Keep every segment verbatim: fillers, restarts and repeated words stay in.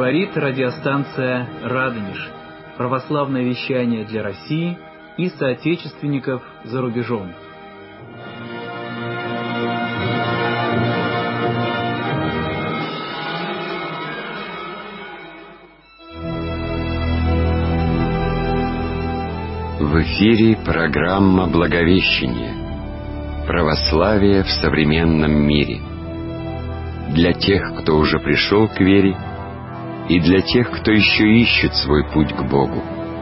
Говорит радиостанция «Радонеж». Православное вещание для России и соотечественников за рубежом. В эфире программа «Благовещение. Православие в современном мире». Для тех, кто уже пришел к вере, и для тех, кто еще ищет свой путь к Богу.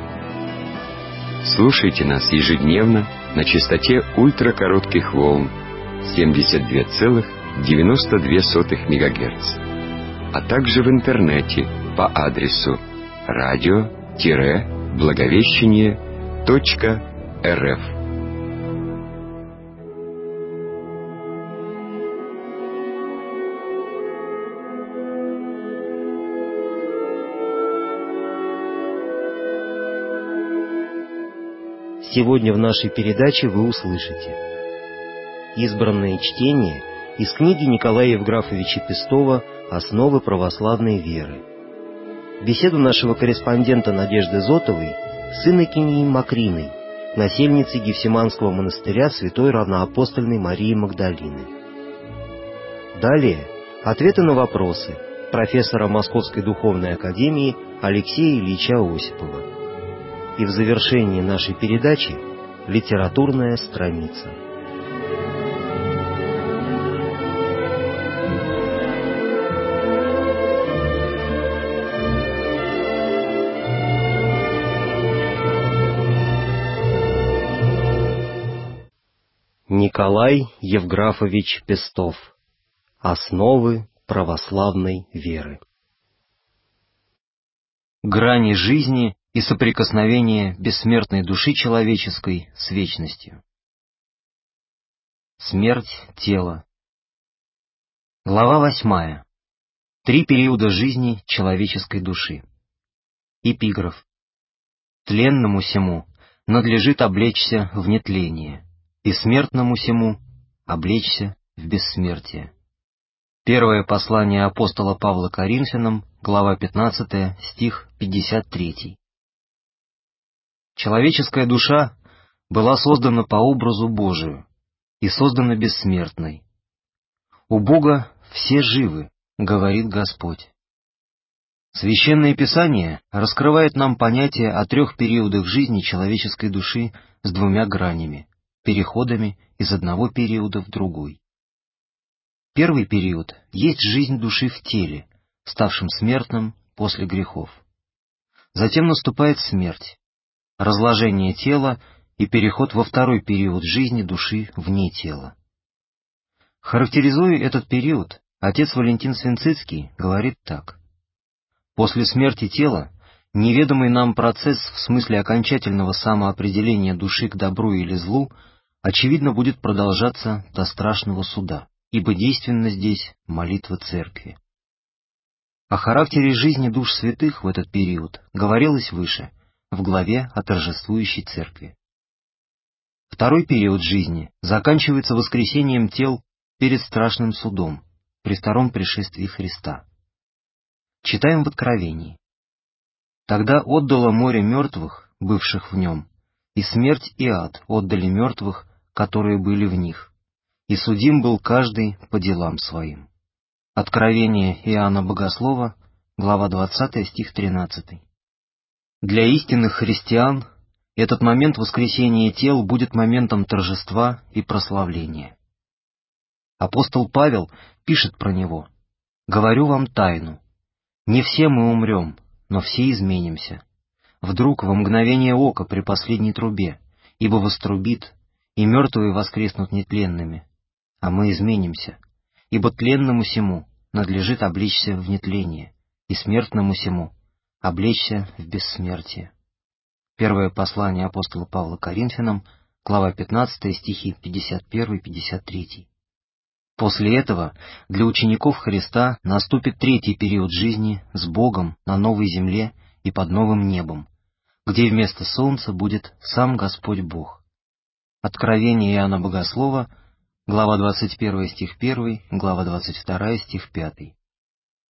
Слушайте нас ежедневно на частоте ультракоротких волн семьдесят два целых девяносто две сотых мегагерца, а также в интернете по адресу радио-благовещение точка рф. Сегодня в нашей передаче вы услышите избранное чтение из книги Николая Евграфовича Пестова «Основы православной веры». Беседу нашего корреспондента Надежды Зотовой с инокиней Макриной, насельницей Гефсиманского монастыря святой равноапостольной Марии Магдалины. Далее ответы на вопросы профессора Московской духовной академии Алексея Ильича Осипова. И в завершении нашей передачи литературная страница. Николай Евграфович Пестов. Основы православной веры. Грани жизни и соприкосновение бессмертной души человеческой с вечностью. Смерть тела. Глава восьмая. Три периода жизни человеческой души. Эпиграф. Тленному сему надлежит облечься в нетление, и смертному сему облечься в бессмертие. Первое послание апостола Павла Коринфянам, глава пятнадцатая, стих пятьдесят три. Человеческая душа была создана по образу Божию и создана бессмертной. У Бога все живы, говорит Господь. Священное Писание раскрывает нам понятие о трех периодах жизни человеческой души с двумя гранями, переходами из одного периода в другой. Первый период есть жизнь души в теле, ставшем смертным после грехов. Затем наступает смерть, разложение тела и переход во второй период жизни души вне тела. Характеризуя этот период, отец Валентин Свинцицкий говорит так. После смерти тела неведомый нам процесс в смысле окончательного самоопределения души к добру или злу очевидно будет продолжаться до страшного суда, ибо действенна здесь молитва Церкви. О характере жизни душ святых в этот период говорилось выше, в главе о торжествующей Церкви. Второй период жизни заканчивается воскресением тел перед страшным судом, при втором пришествии Христа. Читаем в Откровении. «Тогда отдало море мертвых, бывших в нем, и смерть и ад отдали мертвых, которые были в них, и судим был каждый по делам своим». Откровение Иоанна Богослова, глава двадцатая, стих тринадцатый. Для истинных христиан этот момент воскресения тел будет моментом торжества и прославления. Апостол Павел пишет про него: «Говорю вам тайну, не все мы умрем, но все изменимся. Вдруг во мгновение ока при последней трубе, ибо вострубит, и мертвые воскреснут нетленными, а мы изменимся, ибо тленному сему надлежит облечься в нетление, и смертному сему облечься в бессмертие». Первое послание апостола Павла Коринфянам, глава пятнадцатая, стихи пятьдесят один — пятьдесят три. После этого для учеников Христа наступит третий период жизни с Богом на новой земле и под новым небом, где вместо солнца будет сам Господь Бог. Откровение Иоанна Богослова, глава двадцать первая, стих первый, глава двадцать вторая, стих пятый.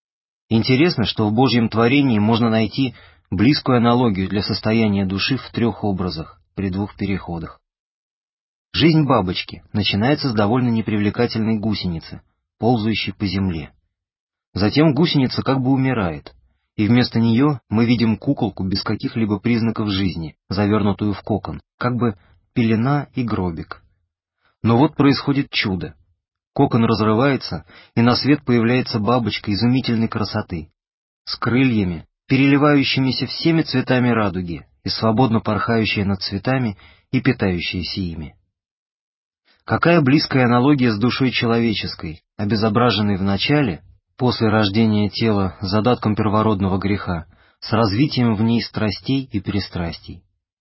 Интересно, что в Божьем творении можно найти близкую аналогию для состояния души в трех образах при двух переходах. Жизнь бабочки начинается с довольно непривлекательной гусеницы, ползающей по земле. Затем гусеница как бы умирает, и вместо нее мы видим куколку без каких-либо признаков жизни, завернутую в кокон, как бы пелена и гробик. Но вот происходит чудо. Кокон разрывается, и на свет появляется бабочка изумительной красоты, с крыльями, переливающимися всеми цветами радуги, и свободно порхающая над цветами и питающаяся ими. Какая близкая аналогия с душой человеческой, обезображенной вначале, после рождения тела задатком первородного греха, с развитием в ней страстей и перестрастий.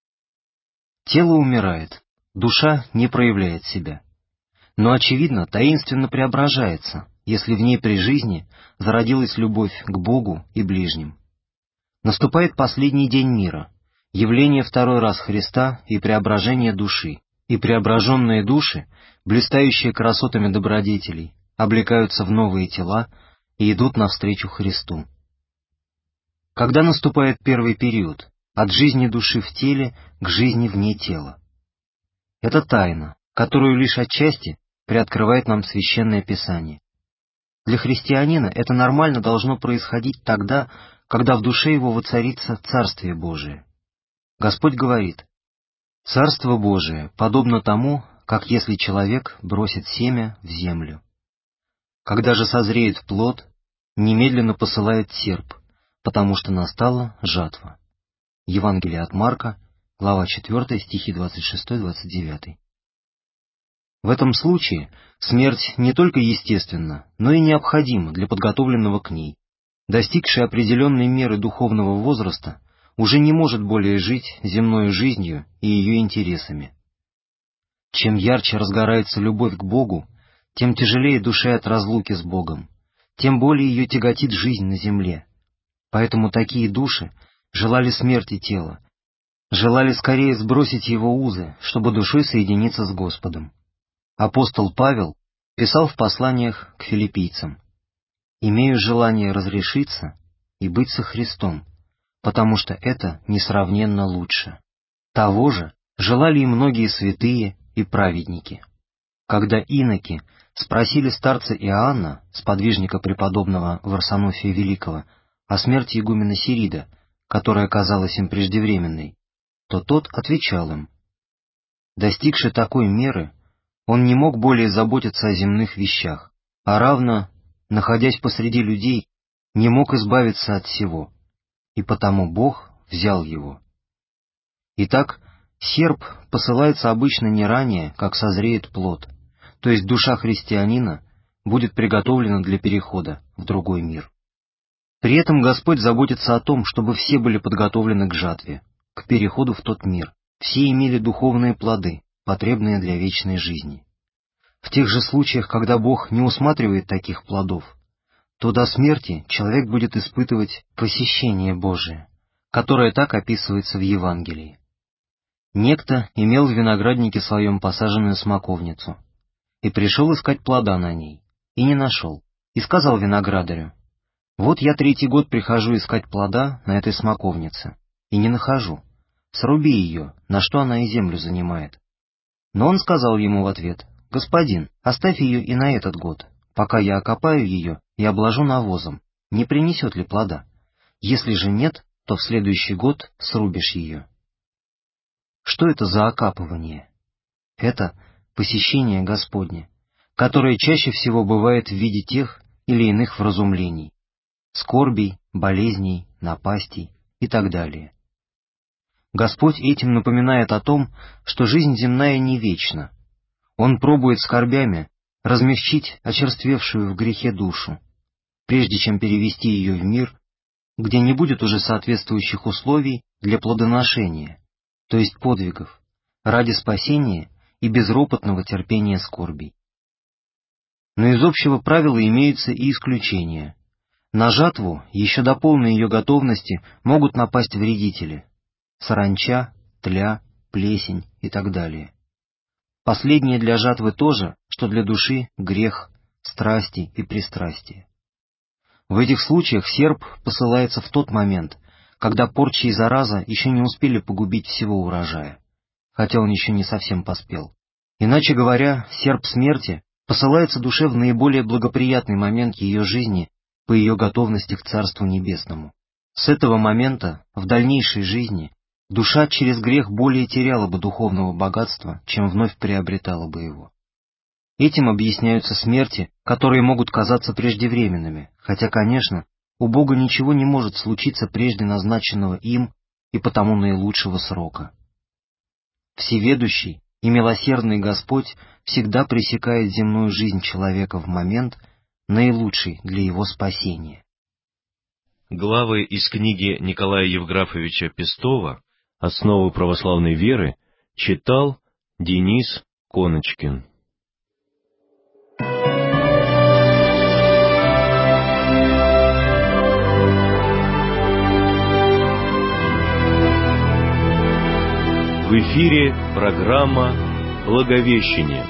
Тело умирает, душа не проявляет себя, но, очевидно, таинственно преображается, если в ней при жизни зародилась любовь к Богу и ближним. Наступает последний день мира, явление второй раз Христа и преображение души, и преображенные души, блистающие красотами добродетелей, облекаются в новые тела и идут навстречу Христу. Когда наступает первый период, от жизни души в теле к жизни вне тела? Это тайна, которую лишь отчасти приоткрывает нам Священное Писание. Для христианина это нормально должно происходить тогда, когда в душе его воцарится Царствие Божие. Господь говорит: «Царство Божие подобно тому, как если человек бросит семя в землю. Когда же созреет плод, немедленно посылает серп, потому что настала жатва». Евангелие от Марка, глава четвёртая, стихи двадцать шесть двадцать девять. В этом случае смерть не только естественна, но и необходима для подготовленного к ней. Достигший определенной меры духовного возраста уже не может более жить земной жизнью и ее интересами. Чем ярче разгорается любовь к Богу, тем тяжелее душе от разлуки с Богом, тем более ее тяготит жизнь на земле. Поэтому такие души желали смерти тела, желали скорее сбросить его узы, чтобы душой соединиться с Господом. Апостол Павел писал в посланиях к филиппийцам: «Имею желание разрешиться и быть со Христом, потому что это несравненно лучше». Того же желали и многие святые и праведники. Когда иноки спросили старца Иоанна, сподвижника преподобного Варсонофия Великого, о смерти игумена Сирида, которая казалась им преждевременной, то тот отвечал им: «Достигши такой меры, он не мог более заботиться о земных вещах, а равно, находясь посреди людей, не мог избавиться от всего, и потому Бог взял его». Итак, серп посылается обычно не ранее, как созреет плод, то есть душа христианина будет приготовлена для перехода в другой мир. При этом Господь заботится о том, чтобы все были подготовлены к жатве, к переходу в тот мир, все имели духовные плоды, потребные для вечной жизни. В тех же случаях, когда Бог не усматривает таких плодов, то до смерти человек будет испытывать посещение Божие, которое так описывается в Евангелии. Некто имел в винограднике своем посаженную смоковницу, и пришел искать плода на ней, и не нашел, и сказал виноградарю: «Вот я третий год прихожу искать плода на этой смоковнице, и не нахожу. Сруби ее, на что она и землю занимает». Но он сказал ему в ответ: «Господин, оставь ее и на этот год, пока я окопаю ее и обложу навозом, не принесет ли плода? Если же нет, то в следующий год срубишь ее». Что это за окапывание? Это посещение Господне, которое чаще всего бывает в виде тех или иных вразумлений, скорбей, болезней, напастей и так далее. Господь этим напоминает о том, что жизнь земная не вечна. Он пробует скорбями размягчить очерствевшую в грехе душу, прежде чем перевести ее в мир, где не будет уже соответствующих условий для плодоношения, то есть подвигов, ради спасения и безропотного терпения скорбей. Но из общего правила имеются и исключения. На жатву, еще до полной ее готовности, могут напасть вредители — саранча, тля, плесень и так далее. Последнее для жатвы то же, что для души грех, страсти и пристрастия. В этих случаях серп посылается в тот момент, когда порча и зараза еще не успели погубить всего урожая, хотя он еще не совсем поспел. Иначе говоря, серп смерти посылается душе в наиболее благоприятный момент ее жизни по ее готовности к Царству Небесному. С этого момента, в дальнейшей жизни, душа через грех более теряла бы духовного богатства, чем вновь приобретала бы его. Этим объясняются смерти, которые могут казаться преждевременными, хотя, конечно, у Бога ничего не может случиться прежде назначенного им и потому наилучшего срока. Всеведущий и милосердный Господь всегда пресекает земную жизнь человека в момент, наилучший для его спасения. Главы из книги Николая Евграфовича Пестова «Основы православной веры» читал Денис Коночкин. В эфире программа «Благовещение».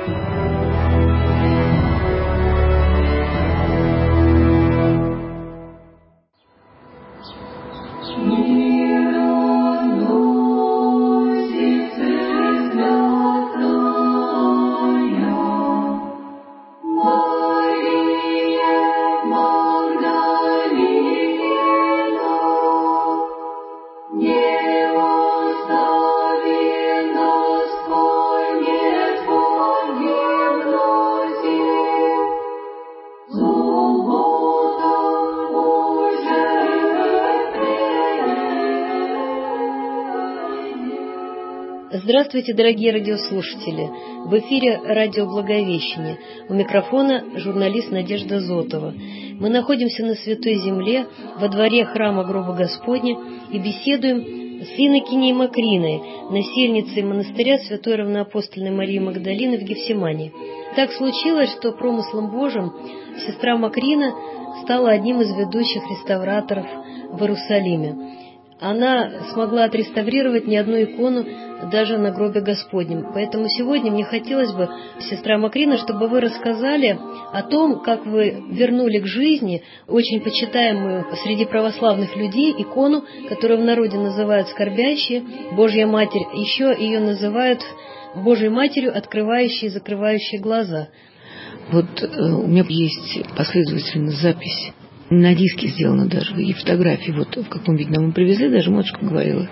Здравствуйте, дорогие радиослушатели! В эфире радио «Благовещение». У микрофона журналист Надежда Зотова. Мы находимся на Святой Земле, во дворе храма Гроба Господня и беседуем с инокиней Макриной, насельницей монастыря Святой Равноапостольной Марии Магдалины в Гефсимании. Так случилось, что промыслом Божьим сестра Макрина стала одним из ведущих реставраторов в Иерусалиме. Она смогла отреставрировать не одну икону даже на гробе Господнем. Поэтому сегодня мне хотелось бы, сестра Макрина, чтобы вы рассказали о том, как вы вернули к жизни очень почитаемую среди православных людей икону, которую в народе называют скорбящей, Божья Матерь. Еще ее называют Божьей Матерью, открывающей и закрывающей глаза. Вот э, у меня есть последовательная запись. На диске сделано даже, и фотографии, вот в каком виде нам привезли, даже матушка говорила,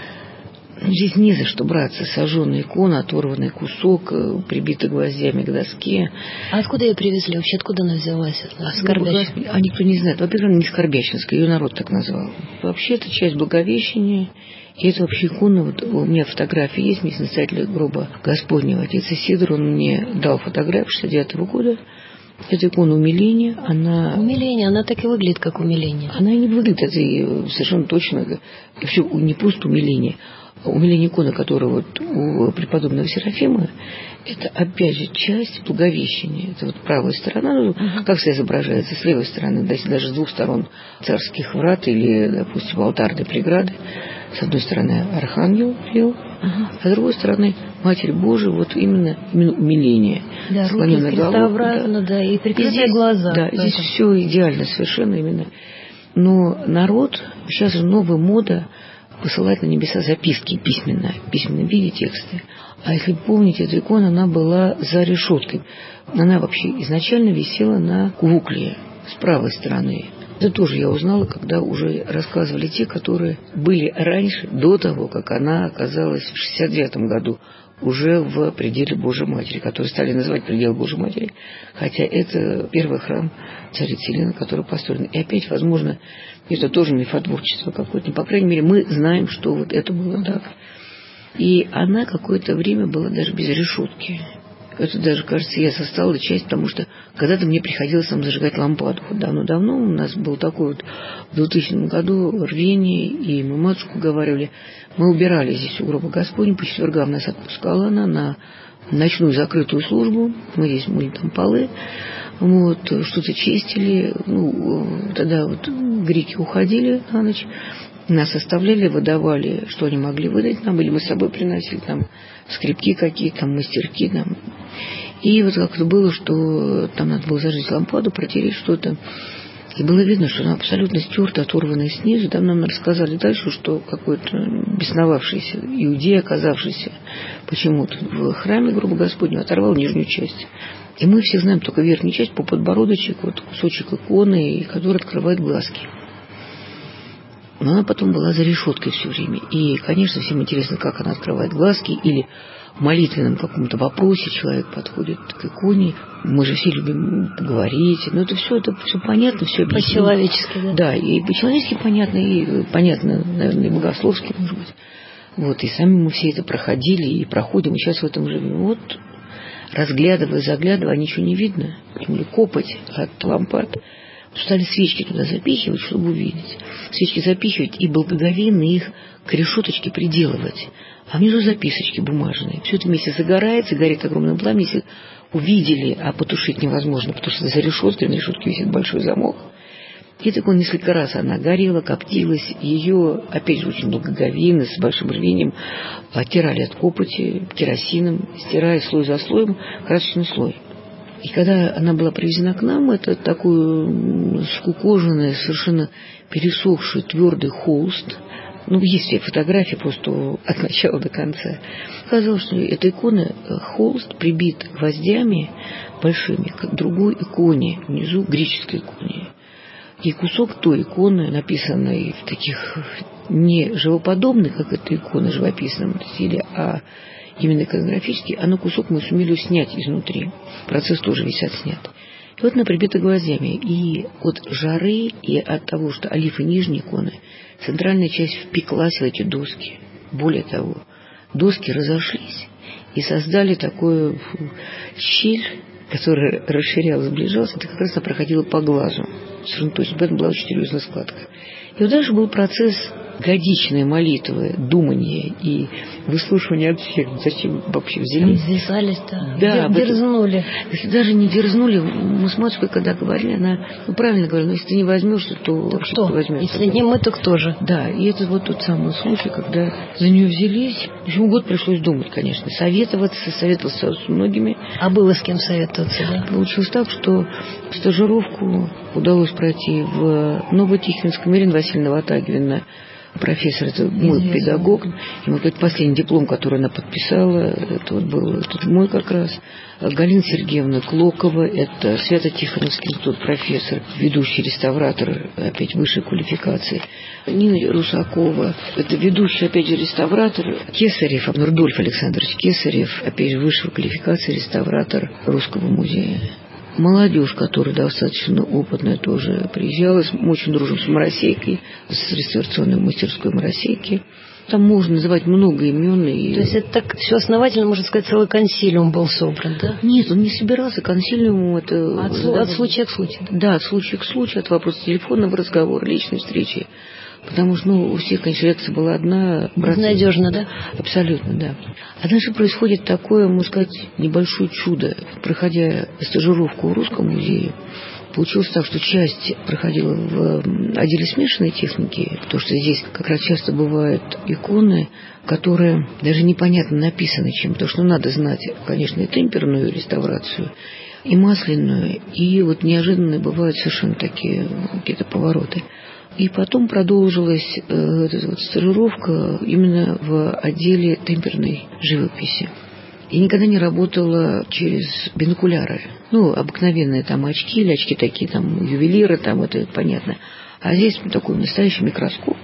здесь не за что браться, сожженная икона, оторванный кусок, прибитый гвоздями к доске. А откуда ее привезли? Вообще откуда она взялась? Скорбящая? А никто не знает. Во-первых, она не скорбящинская, ее народ так назвал. Вообще, это часть Благовещения, и это вообще икона, вот у меня фотографии есть, мне настоятель гроба Господнего, отец Исидор, он мне дал фотографию шестьдесят девятого года. Это икона умиления, она... Умиление, она так и выглядит, как умиление. Она не выглядит, это совершенно точно, вообще не просто умиление. Умиление иконы, которая вот у преподобного Серафима, это опять же часть Благовещения. Это вот правая сторона, uh-huh. как всегда изображается, с левой стороны, даже с двух сторон царских врат или, допустим, алтарной преграды. С одной стороны архангел лев, uh-huh. а с другой стороны Матерь Божия, вот именно, именно умиление. Да, руки с креста обратно, да, да, и прикрытые глаза. Да, здесь все идеально совершенно именно. Но народ, сейчас же новая мода посылать на небеса записки письменно, в письменном виде тексты. А если помните, эта икона, она была за решеткой. Она вообще изначально висела на кукле с правой стороны. Это тоже я узнала, когда уже рассказывали те, которые были раньше, до того, как она оказалась в шестьдесят девятом году уже в пределе Божьей Матери, который стали называть предел Божьей Матери, хотя это первый храм царицы Елены, который построен. И опять, возможно, это тоже мифотворчество какое-то, но, по крайней мере, мы знаем, что вот это было так. И она какое-то время была даже без решетки. Это даже, кажется, я состала часть, потому что когда-то мне приходилось там зажигать лампаду. Вот давно-давно у нас был такой вот в двухтысячном году рвение, и мы матушку уговаривали. Мы убирали здесь у гроба Господня, по четвергам нас отпускала она на ночную закрытую службу. Мы здесь мыли там полы, вот, что-то чистили. Ну, тогда вот греки уходили на ночь. Нас оставляли, выдавали, что они могли выдать нам, или мы с собой приносили там скрипки какие-то, там мастерки там. И вот как-то было, что там надо было зажечь лампаду, протереть что-то. И было видно, что она абсолютно стерта, оторванная снизу. Там нам рассказали дальше, что какой-то бесновавшийся иудей, оказавшийся почему-то в храме гроба Господнего, оторвал нижнюю часть. И мы все знаем только верхнюю часть, по подбородочек, вот кусочек иконы, который открывает глазки. Но она потом была за решеткой все время. И, конечно, всем интересно, как она открывает глазки, или в молитвенном каком-то вопросе человек подходит к иконе. Мы же все любим поговорить. Но это все, это все понятно, все объяснено. По-человечески, да? Да, и по-человечески понятно, и понятно, наверное, и богословски, может быть. Вот, и сами мы все это проходили и проходим, и сейчас в этом живем. Вот, разглядывая, заглядывая, ничего не видно. Или копоть от лампад. Стали свечки туда запихивать, чтобы увидеть. Свечки запихивать и благоговейно их к решеточке приделывать. А внизу записочки бумажные. Все это вместе загорается, горит огромное пламя. Если увидели, а потушить невозможно, потому что за решеткой, на решетке висит большой замок. И так он несколько раз она горела, коптилась. Ее, опять же, очень благоговейно, с большим рвением оттирали от копоти керосином, стирая слой за слоем красочный слой. И когда она была привезена к нам, это такой скукоженный, совершенно пересохший, твердый холст. Ну, есть все фотографии просто от начала до конца. Оказалось, что эта икона, холст прибит гвоздями большими к другой иконе, внизу греческой иконе. И кусок той иконы, написанной в таких не живоподобных, как эта икона, живописном стиле, а именно иконографический, а на кусок мы сумели снять изнутри. Процесс тоже весь отснят. И вот она прибита гвоздями. И от жары, и от того, что олифы нижней иконы, центральная часть впеклась в эти доски. Более того, доски разошлись и создали такую щель, которая расширялась, сближалась, это как раз она проходила по глазу. То есть это была очень серьезная складка. И вот дальше был процесс годичной молитвы, думания и выслушивания от всех. Зачем вообще взялись? Ввязались-то, да, дерзнули. Если даже не дерзнули, мы с матушкой, когда говорили, она ну, правильно говорила, но если ты не возьмешь, то так что? Возьмешь, если не мы, то кто же? Да, и это вот тот самый случай, когда за нее взялись. В общем, год пришлось думать, конечно, советоваться, советоваться с многими. А было с кем советоваться, да? Получилось так, что стажировку удалось пройти в Новотихвинском. Ирина Васильевна Ватагина, профессор, это мой Известно. педагог. И вот этот последний диплом, который она подписала, это вот был этот мой как раз. Галина Сергеевна Клокова, это Свято-Тихоновский институт, профессор, ведущий реставратор, опять высшей квалификации. Нина Русакова, это ведущий, опять же, реставратор. Кесарев, Рудольф Александрович Кесарев, опять же, высшей квалификации, реставратор Русского музея. Молодежь, которая достаточно опытная, тоже приезжала. Мы очень дружим с Моросейкой, с реставрационной мастерской Моросейки. Там можно называть много имен. И... То есть это так все основательно, можно сказать, целый консилиум был собран, да? Нет, он не собирался. Консилиумом это... От, да, от случая к случаю. Да, от случая к случаю, от вопроса телефонного разговора, личной встречи. Потому что, ну, у всех, конечно, реакция была одна. Безнадежно, да? Абсолютно, да. А дальше происходит такое, можно сказать, небольшое чудо. Проходя стажировку в Русском музее, получилось так, что часть проходила в отделе смешанной техники, потому что здесь как раз часто бывают иконы, которые даже непонятно написаны чем, потому что надо знать, конечно, и темперную реставрацию, и масляную, и вот неожиданные бывают совершенно такие какие-то повороты. И потом продолжилась э, эта вот стажировка именно в отделе темперной живописи. И никогда не работала через бинокуляры. Ну, обыкновенные там очки, или очки такие там ювелиры, там это понятно. А здесь такой настоящий микроскоп.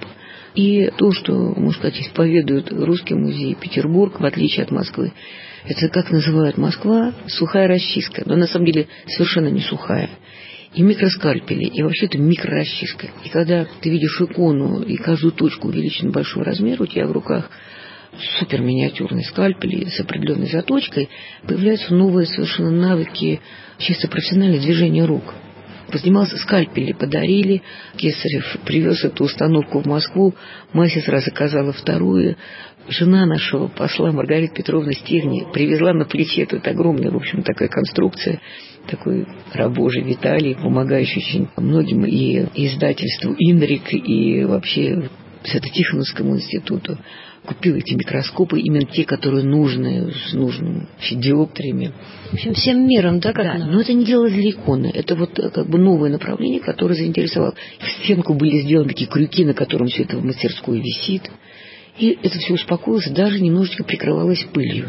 И то, что, можно сказать, исповедует Русский музей Петербург, в отличие от Москвы, это, как называют Москва, сухая расчистка. Но на самом деле совершенно не сухая. И микроскальпели, и вообще это микрорасчистка. И когда ты видишь икону, и каждую точку увеличена большого размера, у тебя в руках супер миниатюрный скальпель с определенной заточкой, появляются новые совершенно навыки чисто профессионального движения рук. Поднимался скальпели, подарили. Кесарев привез эту установку в Москву. Мася сразу заказала вторую. Жена нашего посла Маргарита Петровна Стегни привезла на плече эту огромную, в общем, такая конструкция. Такой рабожий Виталий, помогающий очень многим и издательству «Инрик», и вообще Свято-Тихоновскому институту. Купил эти микроскопы, именно те, которые нужны, с нужными диоптриями. В общем, всем миром, да, как да, надо? Но это не дело для иконы. Это вот как бы новое направление, которое заинтересовало. В стенку были сделаны такие крюки, на котором все это в мастерской висит. И это все успокоилось, даже немножечко прикрывалось пылью.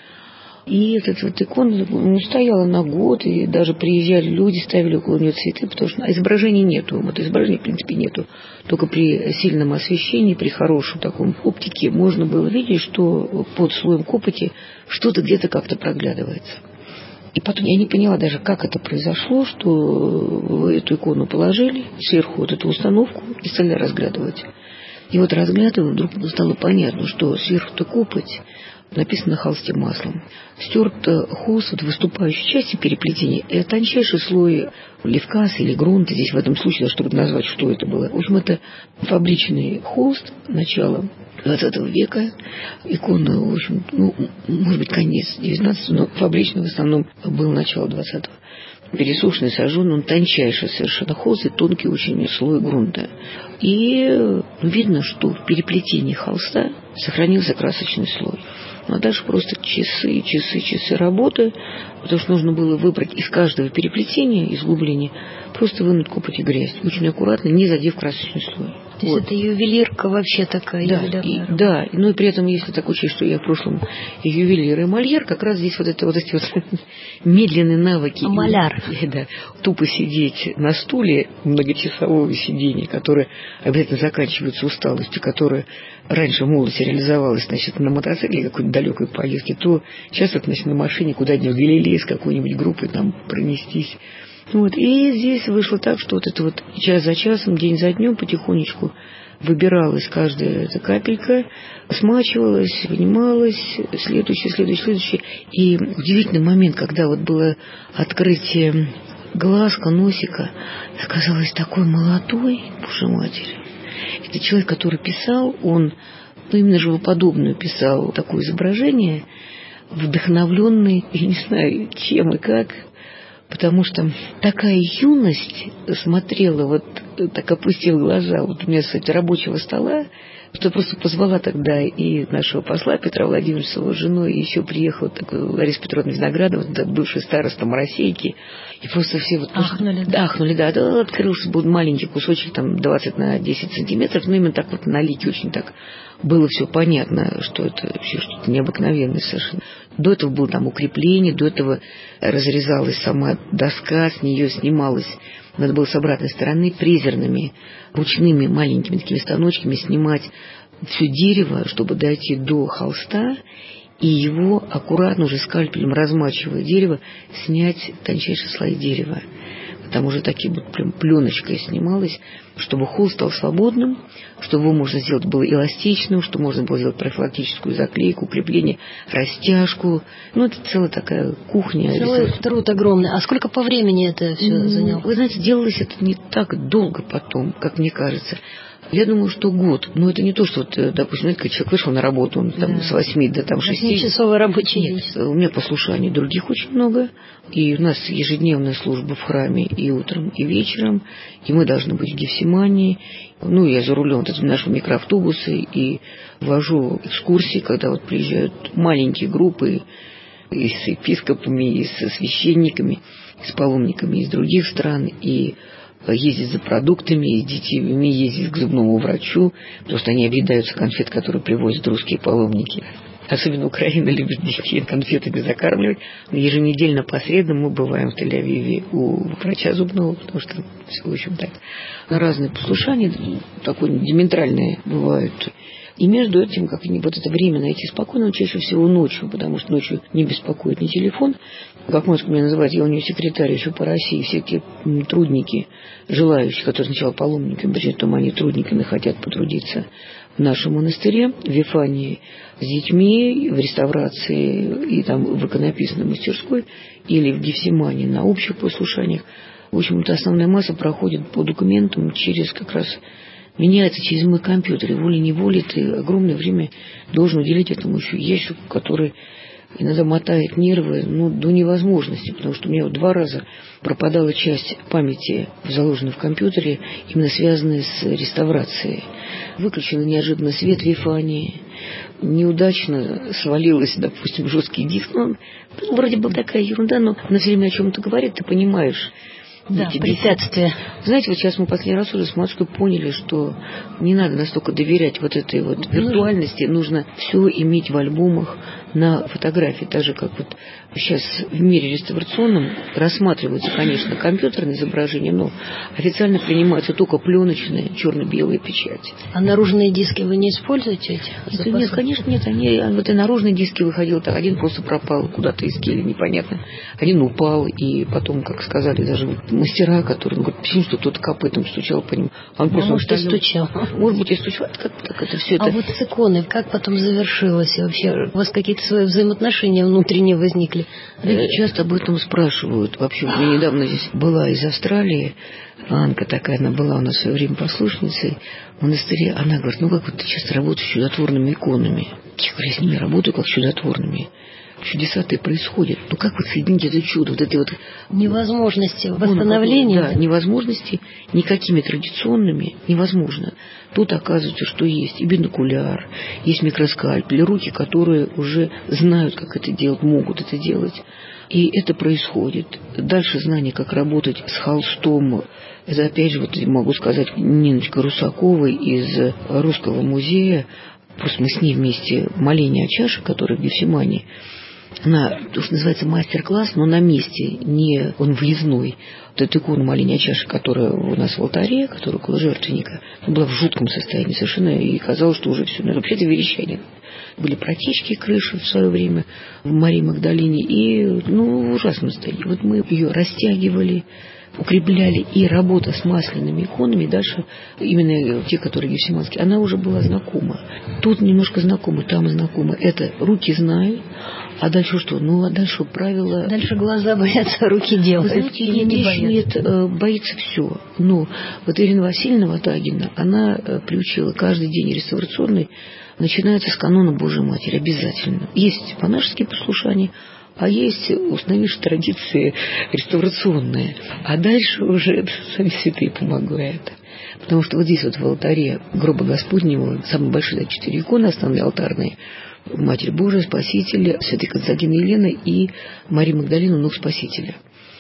И эта вот икона ну, стояла на год, и даже приезжали люди, ставили около нее цветы, потому что а изображений нету. Вот изображений, в принципе, нету. Только при сильном освещении, при хорошем таком оптике можно было видеть, что под слоем копоти что-то где-то как-то проглядывается. И потом я не поняла даже, как это произошло, что эту икону положили, сверху вот эту установку и стали разглядывать. И вот разглядывая, вдруг стало понятно, что сверху-то копоть написано на холсте маслом. Стерт холст вот выступающей части переплетения, это тончайший слой левкаса или грунта, здесь в этом случае, чтобы назвать, что это было. В общем, это фабричный холст начала двадцатого века. Икона, в общем, ну, может быть, конец девятнадцатого, но фабричный в основном был начало двадцатого. Пересушенный, сожженный, он тончайший совершенно холст и тонкий очень слой грунта. И ну, видно, что в переплетении холста сохранился красочный слой. Ну, а дальше просто часы, часы, часы работы, потому что нужно было выбрать из каждого переплетения, из углубления, просто вынуть копоть и грязь. Очень аккуратно, не задев красочный слой. То есть вот. Это ювелирка вообще такая, да, ювелирная и, да, но и при этом, если так учесть, что я в прошлом ювелир и мальер, как раз здесь вот, это, вот эти вот медленные навыки. А маляр. И, да, тупо сидеть на стуле многочасового сидения, которое обязательно заканчивается усталостью, которая раньше в молодости реализовалась, значит, на мотоцикле какой-то далекой поездки, то часто, значит, на машине куда-нибудь в Галилей с какой-нибудь группой там пронестись. Вот. И здесь вышло так, что вот это вот час за часом, день за днем потихонечку выбиралась каждая эта капелька, смачивалась, вынималась, следующая, следующая, следующая. И удивительный момент, когда вот было открытие глазка, носика, оказалось такой молодой, боже матери. Это человек, который писал, он ну, именно живоподобную писал такое изображение, вдохновленный, я не знаю, чем и как. Потому что такая юность смотрела, вот так опустив глаза, вот у меня с этого рабочего стола, что я просто позвала тогда и нашего посла Петра Владимировича с его женой, и еще приехала такой Лариса Петровна Виноградова, бывший староста Моросейки, и просто все вот... Ахнули, да? Ахнули, да, да, открылся был маленький кусочек, там, двадцать на десять сантиметров, но именно так вот на лике очень так было все понятно, что это вообще что-то необыкновенное совершенно. До этого было там укрепление, до этого разрезалась сама доска, с нее снималась, надо было с обратной стороны фрезерными, ручными маленькими такими станочками снимать все дерево, чтобы дойти до холста, и его аккуратно уже скальпелем, размачивая дерево, снять тончайший слой дерева. Там уже такие вот прям пленочкой снималось, чтобы холст стал свободным, чтобы его можно сделать было эластичным, чтобы можно было сделать профилактическую заклейку, укрепление, растяжку. Ну, это целая такая кухня. Целый труд огромный. А сколько по времени это все ну, заняло? Вы знаете, делалось это не так долго потом, как мне кажется. Я думаю, что год. Но это не то, что, вот, допустим, знаете, когда человек вышел на работу, он там да. с восьми до там, шести. восьмичасовой рабочий день. У меня послушаний других очень много. И у нас ежедневная служба в храме и утром, и вечером. И мы должны быть в Гефсимании. Ну, я за рулем вот нашего микроавтобуса и вожу экскурсии, когда вот приезжают маленькие группы и с епископами, и со священниками, и с паломниками из других стран, и ездить за продуктами, и с детьми ездить к зубному врачу, потому что они объедаются конфет, которые привозят русские паломники. Особенно Украина любит детей конфетами закармливать. Еженедельно по средам мы бываем в Тель-Авиве у врача зубного, потому что, в общем, так, разные послушания, такое диаметральные бывают. И между этим, как вот это время найти спокойно, чаще всего ночью, потому что ночью не беспокоит ни телефон. Как можно меня называть, я у нее секретарь еще по России, все те трудники, желающие, которые сначала паломниками, причем они трудниками хотят потрудиться в нашем монастыре, в Вифании, с детьми, в реставрации и там в иконописной мастерской, или в Гефсимании на общих послушаниях. В общем-то, основная масса проходит по документам через как раз... меняется через мой компьютер, и волей-неволей ты огромное время должен уделить этому еще ящику, который иногда мотает нервы, ну, до невозможности, потому что у меня вот два раза пропадала часть памяти, заложенная в компьютере, именно связанная с реставрацией. Выключила неожиданно свет в Вифании, неудачно свалилась, допустим, жесткий диск. Ну, вроде бы такая ерунда, но она все время о чем-то говорит, ты понимаешь. Да, эти препятствия. Знаете, вот сейчас мы последний раз уже с матушкой поняли, что не надо настолько доверять вот этой вот виртуальности, нужно все иметь в альбомах на фотографии, так же, как вот сейчас в мире реставрационном рассматриваются, конечно, компьютерные изображения, но официально принимаются только пленочные, черно-белые печати. А наружные диски вы не используете эти? Нет, конечно, нет. Они, вот и наружные диски выходил так. Один просто пропал куда-то из кели, непонятно. Один упал, и потом, как сказали, даже вот мастера, которые, ну, говорят, почему что кто-то копытом стучал по ним. А он а просто может, и стучал. Может быть, и стучал. Как, как это все это... А вот с иконой, как потом завершилось? И вообще, у вас какие-то свои взаимоотношения внутренние возникли? Да, часто об этом спрашивают. Вообще, я недавно здесь была из Австралии. Анка такая, она была у нас в свое время послушницей в монастыре. Она говорит, ну как вот ты часто работаешь с чудотворными иконами? Я говорю, я с ними работаю как с чудотворными. Чудеса-то и происходят. Ну как вот соединить это чудо? Вот этой вот невозможности восстановления. Ну, да, невозможности никакими традиционными невозможно. Тут оказывается, что есть и бинокуляр, есть микроскальпель, руки, которые уже знают, как это делать, могут это делать. И это происходит. Дальше знание, как работать с холстом. Это, опять же, вот могу сказать, Ниночка Русаковой из Русского музея. Просто мы с ней вместе моление о чаше, которая в Гефсимании. Она, то, что называется, мастер-класс, но на месте, не он въездной. Вот эта икона моления о чаше, которая у нас в алтаре, которая около жертвенника, была в жутком состоянии совершенно, и казалось, что уже все. Но вообще это верещание. Были протечки крыши в свое время в Марии Магдалине, и, ну, в ужасном состоянии. Вот мы ее растягивали, укрепляли, и работа с масляными иконами, дальше именно те, которые гефсиманские, она уже была знакома. Тут немножко знакома, там знакома. Это руки знают, а дальше что? Ну, а дальше правила... Дальше глаза боятся, руки делать. Вы знаете, или не боятся? Нет, боится все. Но вот Ирина Васильевна Ватагина, она приучила каждый день реставрационный, начинается с канона Божьей Матери, обязательно. Есть монашеские послушания, а есть установившие традиции реставрационные. А дальше уже сами святые помогают. Потому что вот здесь вот в алтаре гроба Господнего самые большие, да, четыре иконы основные алтарные. Матерь Божия, Спасителя, Святый Константин и Елена и Мария Магдалина, ног Спасителя.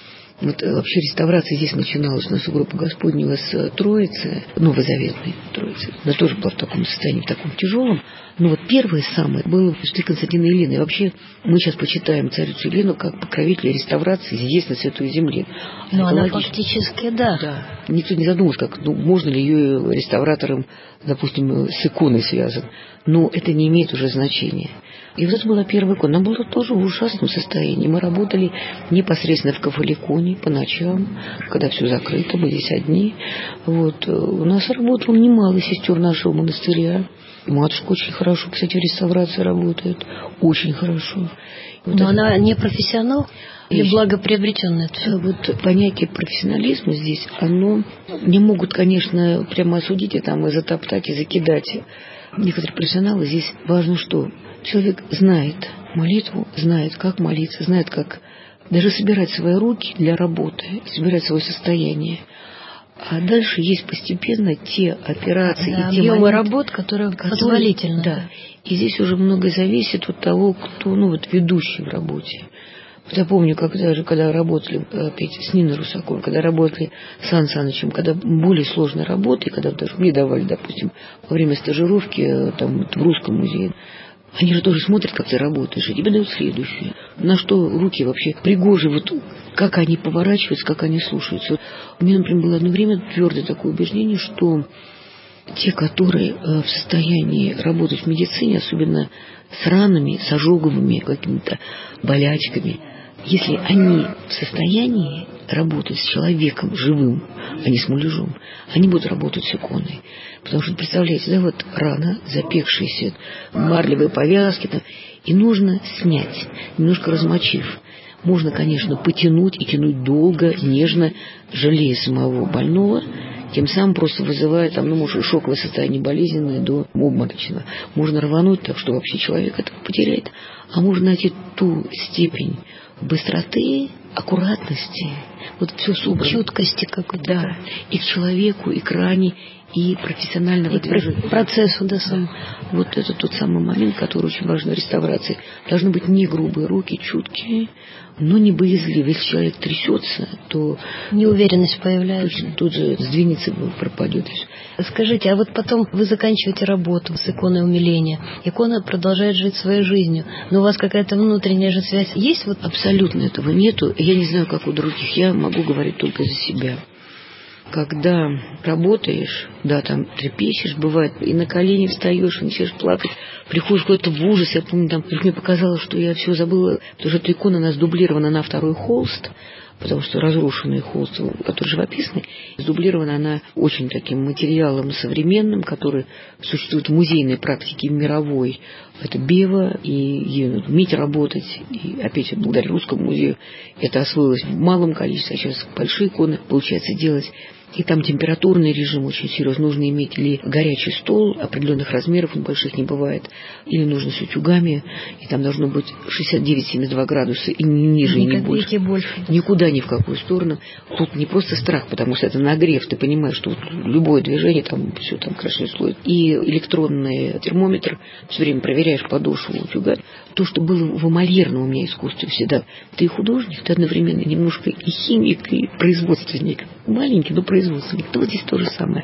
Вот вообще реставрация здесь начиналась у нас у гроба Господнего с Троицы, новозаветной Троицы. Она тоже была в таком состоянии, в таком тяжелом. Но вот первое самое было Святый Константин и Елена. И вообще мы сейчас почитаем царицу Елену как покровителя реставрации здесь, на Святой Земле. Но она фактически, да. да. Никто не задумался, как, ну, можно ли ее реставратором, допустим, с иконой связан. Но это не имеет уже значения. И вот это была первая икона. Она была тоже в ужасном состоянии. Мы работали непосредственно в Кафаликоне по ночам, когда все закрыто, мы здесь одни. Вот. У нас работало немало сестер нашего монастыря. Матушка очень хорошо, кстати, в реставрации работает. Очень хорошо. Вот. Но это... она не профессионал? Или благоприобретенное? Вот понятие профессионализма здесь, оно не могут, конечно, прямо осудить и там и затоптать, и закидать. Некоторые профессионалы здесь важно что? Человек знает молитву, знает, как молиться, знает, как даже собирать свои руки для работы, собирать свое состояние. А дальше есть постепенно те операции да, и те объемы моменты, работ, которые, которые позволительны. Да. И здесь уже многое зависит от того, кто, ну вот, ведущий в работе. Вот я помню, когда же, когда работали опять с Ниной Русаковой, когда работали с Сан Санычем, когда более сложной работы, когда даже мне давали, допустим, во время стажировки там, в Русском музее, они же тоже смотрят, как ты работаешь, и тебе дают следующее. На что руки вообще пригожи, вот как они поворачиваются, как они слушаются. У меня, например, было одно время твердое такое убеждение, что те, которые в состоянии работать в медицине, особенно с ранами, с ожоговыми какими-то болячками, если они в состоянии работать с человеком живым, а не с муляжом, они будут работать с иконой. Потому что, представляете, да, вот рана, запекшиеся, марлевые повязки, там, и нужно снять, немножко размочив. Можно, конечно, потянуть и тянуть долго, нежно, жалея самого больного, тем самым просто вызывая там, ну, может, шоковое состояние болезненное до обморочного. Можно рвануть так, что вообще человек этого потеряет, а можно найти ту степень быстроты, аккуратности, вот все собрано. Чуткости какой-то. Да, и к человеку, и к ране, и профессионального и движения. Процессу, да, сам. Вот это тот самый момент, который очень важен в реставрации. Должны быть не грубые руки, чуткие, но не боязливые. Если человек трясется, то неуверенность появляется. Тут же сдвинется, пропадет. Скажите, а вот потом вы заканчиваете работу с иконой умиления. Икона продолжает жить своей жизнью, но у вас какая-то внутренняя же связь есть? Вот абсолютно этого нету. Я не знаю, как у других. Я могу говорить только за себя. Когда работаешь, да, там трепещешь, бывает, и на колени встаешь, и начинаешь плакать, приходишь куда-то в ужас. Я помню, там, мне показалось, что я все забыла, потому что эта икона у нас дублирована на второй холст, потому что разрушенный холст, который живописный, сдублирована она очень таким материалом современным, который существует в музейной практике мировой. Это Бева, и ей надо уметь работать. И опять же, благодаря Русскому музею это освоилось в малом количестве, а сейчас большие иконы получается делать. И там температурный режим очень серьезный. Нужно иметь или горячий стол определенных размеров, он больших не бывает, или нужно с утюгами, и там должно быть шестьдесят девять - семьдесят два градуса, и не ниже, и не больше. больше. Никуда ни в какую сторону. Тут не просто страх, потому что это нагрев, ты понимаешь, что вот любое движение, там все там красный слой. И электронный термометр, все время проверяешь подошву утюга. То, что было в эмальерном у меня искусстве всегда. Ты художник, ты одновременно немножко и химик, и производственник. Маленький, но производственник. То здесь то же самое.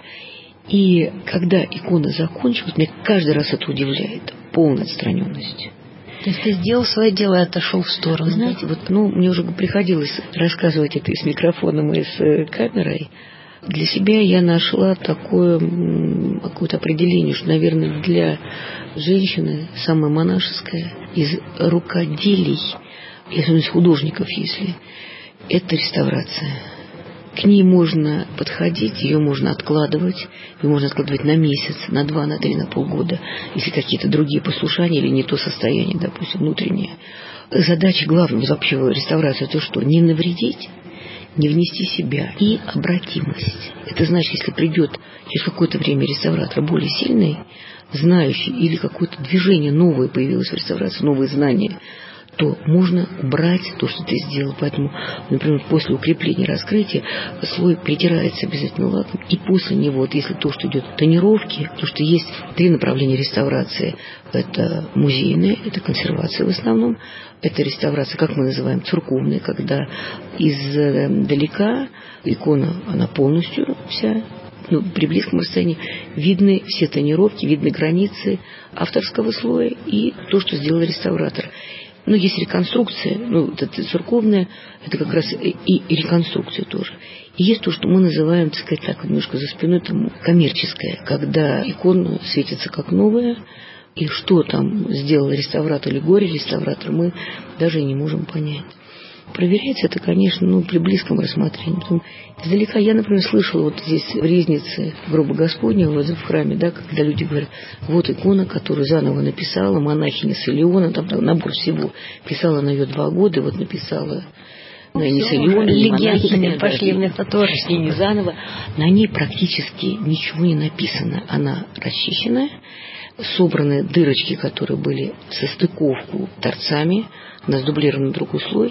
И когда икона закончилась, меня каждый раз это удивляет. Полная отстраненность. То есть ты сделал свое дело и отошел в сторону. Вы знаете, вот, ну, мне уже приходилось рассказывать это и с микрофоном, и с камерой. Для себя я нашла такое какое-то определение, что, наверное, для женщины самое монашеское из рукоделий, если из художников, если это реставрация. К ней можно подходить, ее можно откладывать, ее можно откладывать на месяц, на два, на три, на полгода, если какие-то другие послушания или не то состояние, допустим, внутреннее. Задача главная вообще в реставрации то, что не навредить, не внести себя и обратимость. Это значит, если придет через какое-то время реставратор более сильный, знающий, или какое-то движение новое появилось в реставрации, новые знания, то можно убрать то, что ты сделал. Поэтому, например, после укрепления, раскрытия слой притирается обязательно лаком, и после него, вот если то, что идет тонировки, потому что есть три направления реставрации. Это музейная, это консервация в основном, это реставрация, как мы называем, церковная, когда издалека икона, она полностью вся, ну, при близком расстоянии видны все тонировки, видны границы авторского слоя и то, что сделал реставратор. Ну, есть реконструкция, ну, это церковная, это как раз и, и реконструкция тоже. И есть то, что мы называем, так сказать, так, немножко за спиной, там, коммерческое, когда икона светится как новая, и что там сделал реставратор или горе-реставратор, мы даже и не можем понять. Проверяется это, конечно, ну, при близком рассмотрении. Потом, издалека я, например, слышала вот здесь в Ризнице гроба Господня, вот в храме, да, когда люди говорят, вот икона, которую заново написала монахиня с Илиона, там, там набор всего. Писала она ее два года, вот написала на не с Илиона, легенды пошли в мифотор. И не заново. На ней практически ничего не написано. Она расчищенная, собраны дырочки, которые были со стыковку торцами, на сдублированный другой слой.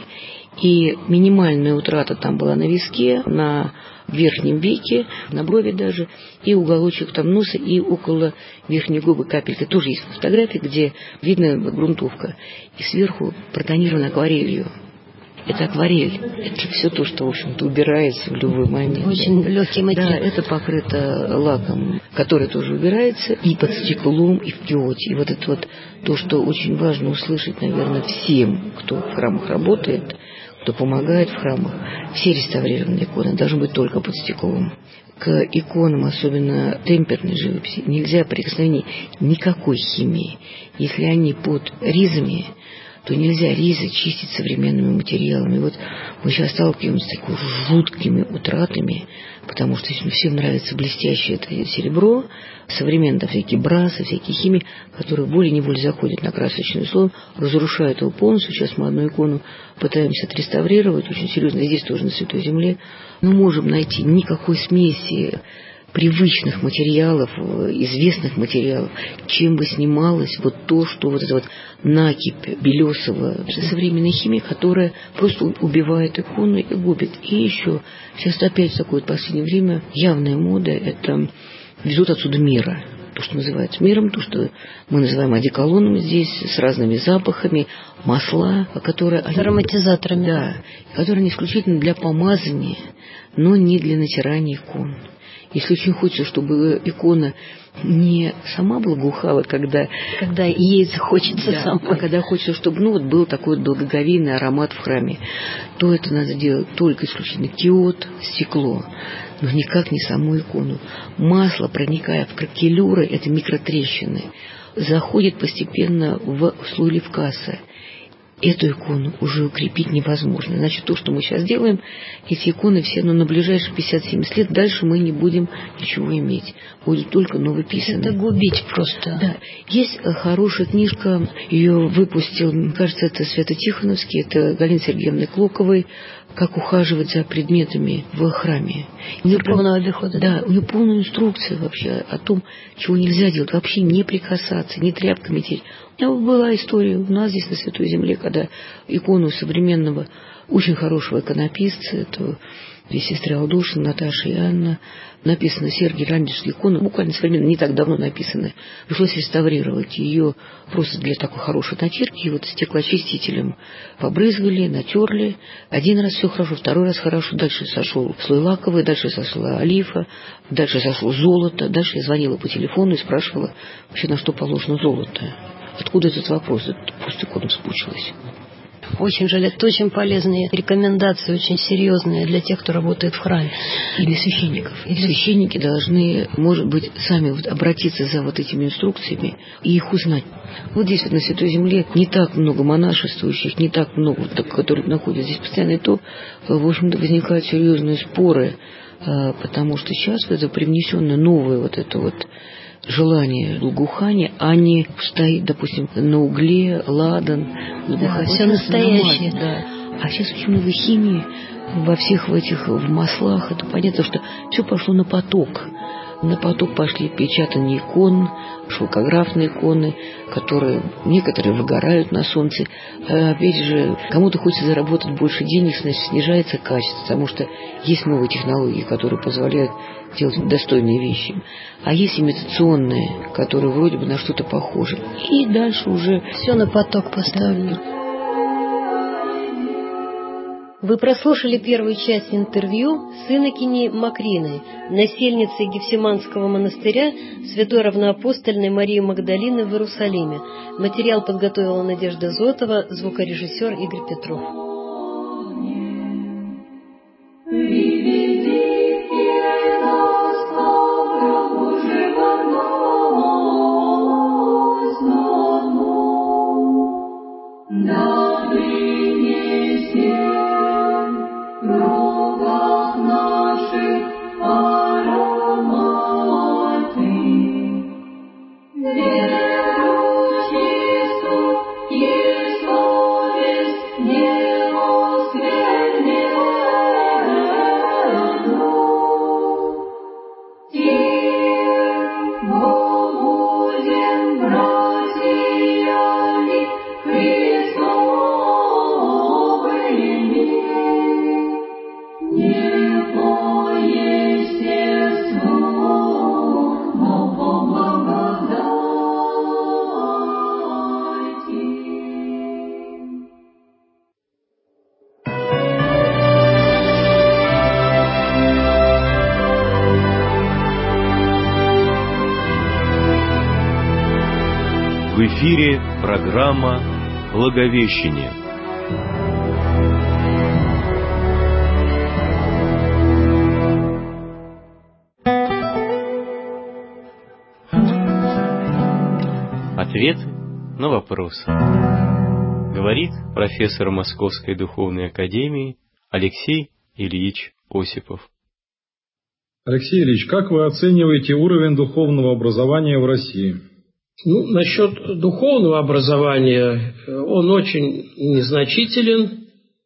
И минимальная утрата там была на виске, на верхнем веке, на брови даже, и уголочек там носа, и около верхней губы капелька. Тоже есть фотографии, где видно грунтовка. И сверху протонировано акварелью. Это акварель. Это все то, что, в общем-то, убирается в любой момент. Очень легкий материал. Да, это покрыто лаком, который тоже убирается и под стеклом, и в киоте. И вот это вот то, что очень важно услышать, наверное, всем, кто в храмах работает, кто помогает в храмах. Все реставрированные иконы должны быть только под стеклом. К иконам, особенно темперной живописи, нельзя прикосновений никакой химии. Если они под ризами, то нельзя ризы чистить современными материалами. Вот мы сейчас сталкиваемся с такими жуткими утратами, потому что всем нравится блестящее это серебро, современно всякие брасы, всякие химии, которые волей-неволей заходят на красочный слой, разрушают его полностью. Сейчас мы одну икону пытаемся отреставрировать очень серьезно, здесь тоже на Святой Земле. Мы можем найти никакой смеси привычных материалов, известных материалов, чем бы снималось вот то, что вот это вот накипь белесого. Это современная химия, которая просто убивает икону и губит. И еще, сейчас опять в такое последнее время явная мода, это везут отсюда мира. То, что называется миром, то, что мы называем одеколоном здесь, с разными запахами, масла, которые... С ароматизаторами. Да, которые не исключительно для помазания, но не для натирания икон. Если очень хочется, чтобы икона не сама благоухала, когда, когда ей захочется да, самой, а когда хочется, чтобы ну, вот был такой благоговейный аромат в храме, то это надо делать только исключительно киот, стекло, но никак не саму икону. Масло, проникая в кракелюры, это микротрещины, заходит постепенно в слой левкаса. Эту икону уже укрепить невозможно. Значит, то, что мы сейчас делаем, эти иконы все, но на ближайшие пятьдесят-семьдесят лет дальше мы не будем ничего иметь. Будет только новописанное. Это губить просто. Да. Есть хорошая книжка, ее выпустил, кажется, это Свято-Тихоновский, это Галины Сергеевны Клоковой, «Как ухаживать за предметами в храме». Церковного обихода. Да, у нее полная инструкция вообще о том, чего нельзя делать, вообще не прикасаться, не тряпками тереть. У меня была история у нас здесь на Святой Земле, когда икону современного, очень хорошего иконописца, это две сестры Алдушина, Наташа и Анна, написана Сергий Рандишская икона, буквально современно, не так давно написанная. Пришлось реставрировать ее просто для такой хорошей натирки, и вот стеклоочистителем побрызгали, натерли. Один раз все хорошо, второй раз хорошо, дальше сошел слой лаковый, дальше сошла олифа, дальше сошло золото, дальше я звонила по телефону и спрашивала, вообще на что положено золото. Откуда этот вопрос? Это просто икона вспучилась. Очень жаль, это очень полезные рекомендации, очень серьезные для тех, кто работает в храме. И для священников. И священники должны, может быть, сами вот обратиться за вот этими инструкциями и их узнать. Вот здесь вот на Святой Земле не так много монашествующих, не так много, вот, которые находятся здесь постоянно, и то, в общем-то, возникают серьезные споры, потому что сейчас это привнесено новое вот это вот желание благоухания, а не стоит, допустим, на угле, ладан, да, все настоящее. Да. А сейчас очень много химии во всех в этих в маслах. Это понятно, что все пошло на поток. На поток пошли печатание икон, шелкографные иконы, которые некоторые выгорают на солнце. А опять же, кому-то хочется заработать больше денег, значит, снижается качество, потому что есть новые технологии, которые позволяют делать достойные вещи. А есть имитационные, которые вроде бы на что-то похожи. И дальше уже все на поток поставлено. Вы прослушали первую часть интервью с инокиней Макриной, насельницей Гефсиманского монастыря Святой Равноапостольной Марии Магдалины в Иерусалиме. Материал подготовила Надежда Зотова, звукорежиссер Игорь Петров. В эфире программа «Благовещение». Ответы на вопросы. Говорит профессор Московской духовной академии Алексей Ильич Осипов. Алексей Ильич, как вы оцениваете уровень духовного образования в России? Ну, насчет духовного образования, он очень незначителен,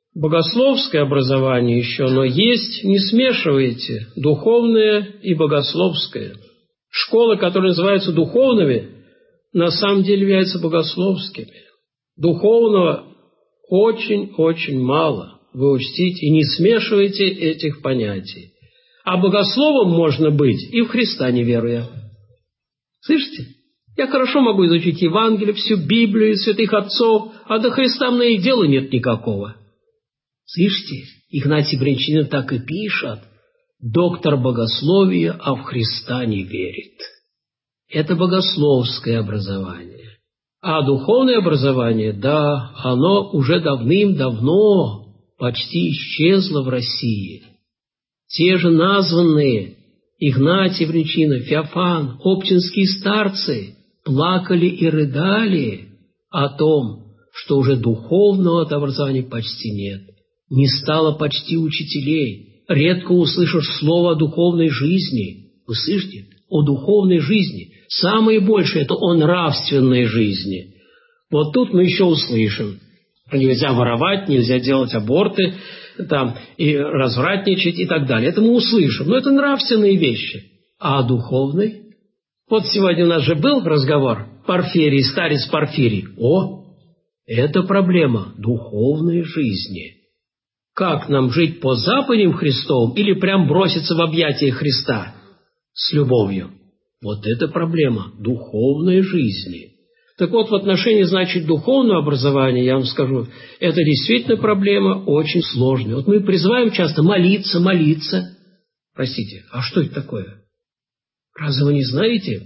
богословское образование еще, но есть, не смешивайте, духовное и богословское. Школы, которые называются духовными, на самом деле являются богословскими. Духовного очень-очень мало, вы учтите, и не смешивайте этих понятий. А богословом можно быть и в Христа не веруя. Слышите? Я хорошо могу изучить Евангелие, всю Библию, святых отцов, а до Христа мне и дела нет никакого. Слышите? Игнатий Брянчанин так и пишет. Доктор богословия, а в Христа не верит. Это богословское образование. А духовное образование, да, оно уже давным-давно почти исчезло в России. Те же названные Игнатий Брянчанин, Феофан, оптинские старцы плакали и рыдали о том, что уже духовного образования почти нет. Не стало почти учителей. Редко услышишь слово о духовной жизни. Вы слышите? О духовной жизни. Самое большее – это о нравственной жизни. Вот тут мы еще услышим. Нельзя воровать, нельзя делать аборты, там, и развратничать и так далее. Это мы услышим. Но это нравственные вещи. А о духовной? Вот сегодня у нас же был разговор. Порфирий, старец Порфирий. О, это проблема духовной жизни. Как нам жить по заповедям Христовым или прям броситься в объятия Христа с любовью? Вот это проблема духовной жизни. Так вот, в отношении, значит, духовного образования, я вам скажу, это действительно проблема очень сложная. Вот мы призываем часто молиться, молиться. Простите, а что это такое? Разве вы не знаете,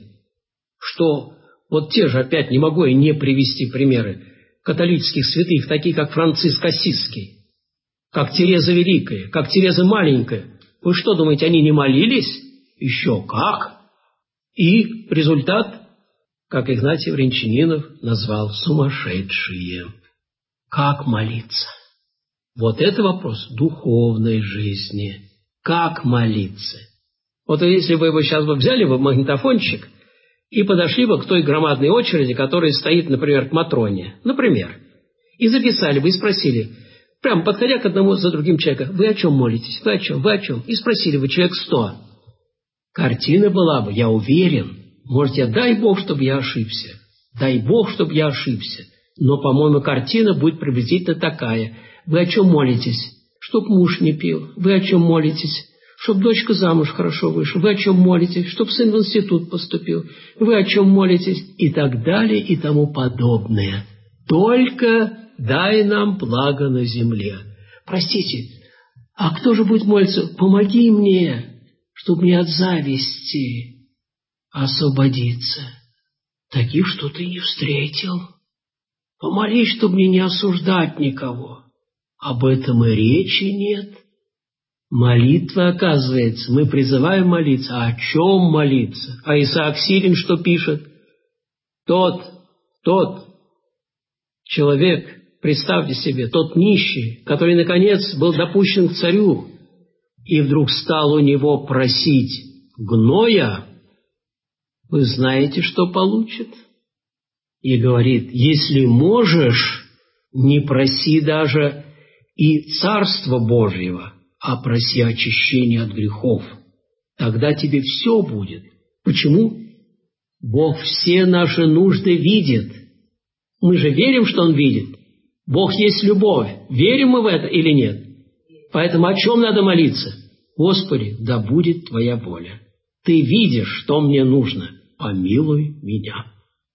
что вот те же, опять не могу и не привести примеры, католических святых, такие как Франциск Ассизский, как Тереза Великая, как Тереза Маленькая. Вы что, думаете, они не молились? Еще как! И результат, как Игнатий Брянчанинов назвал, сумасшедшие. Как молиться? Вот это вопрос духовной жизни. Как молиться? Вот если бы вы сейчас бы взяли бы магнитофончик и подошли бы к той громадной очереди, которая стоит, например, к Матроне, например, и записали бы, и спросили, прямо подходя к одному за другим человеком, вы о чем молитесь, вы о чем, вы о чем, и спросили бы человек сто. Картина была бы, я уверен, может, я дай Бог, чтобы я ошибся, дай Бог, чтобы я ошибся, но, по-моему, картина будет приблизительно такая. Вы о чем молитесь? Чтоб муж не пил. Вы о чем молитесь? Чтоб дочка замуж хорошо вышла. Вы о чем молитесь? Чтоб сын в институт поступил. Вы о чем молитесь? И так далее, и тому подобное. Только дай нам благо на земле. Простите, а кто же будет молиться? Помоги мне, чтобы мне от зависти освободиться. Таких что ты не встретил. Помолись, чтобы мне не осуждать никого. Об этом и речи нет. Молитва, оказывается, мы призываем молиться. А о чем молиться? А Исаак Сирин что пишет? Тот, тот человек, представьте себе, тот нищий, который, наконец, был допущен к царю, и вдруг стал у него просить гноя, вы знаете, что получит? И говорит, если можешь, не проси даже и Царства Божьего, а проси очищения от грехов. Тогда тебе все будет. Почему? Бог все наши нужды видит. Мы же верим, что Он видит. Бог есть любовь. Верим мы в это или нет? Поэтому о чем надо молиться? Господи, да будет Твоя воля. Ты видишь, что мне нужно. Помилуй меня.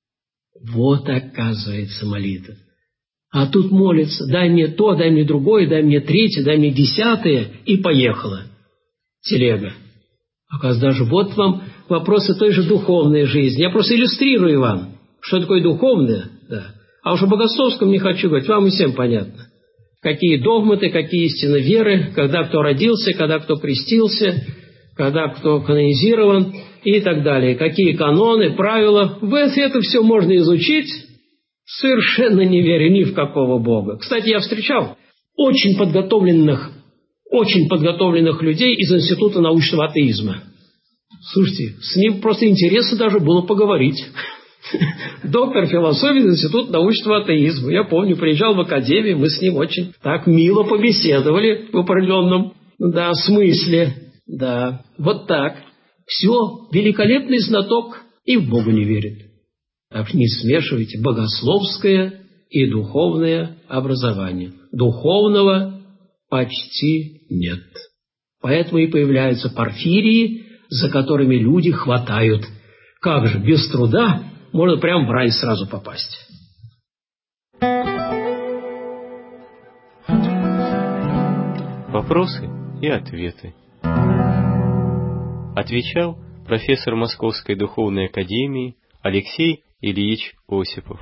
Вот, оказывается, молитва. А тут молится, дай мне то, дай мне другое, дай мне третье, дай мне десятое, и поехала телега. Оказывается, даже вот вам вопросы той же духовной жизни. Я просто иллюстрирую вам, что такое духовное. Да. А уж о богословском не хочу говорить, вам и всем понятно. Какие догматы, какие истины веры, когда кто родился, когда кто крестился, когда кто канонизирован и так далее. Какие каноны, правила. В это все можно изучить, совершенно не веря ни в какого Бога. Кстати, я встречал очень подготовленных, очень подготовленных людей из Института научного атеизма. Слушайте, с ним просто интересно даже было поговорить. Доктор философии, институт научного атеизма. Я помню, приезжал в академию, мы с ним очень так мило побеседовали в определенном, да, смысле. Да, вот так. Все, великолепный знаток и в Бога не верит. Так не смешивайте богословское и духовное образование. Духовного почти нет. Поэтому и появляются порфирии, за которыми люди хватают. Как же, без труда можно прямо в рай сразу попасть. Вопросы и ответы. Отвечал профессор Московской духовной академии Алексей Ильич Осипов.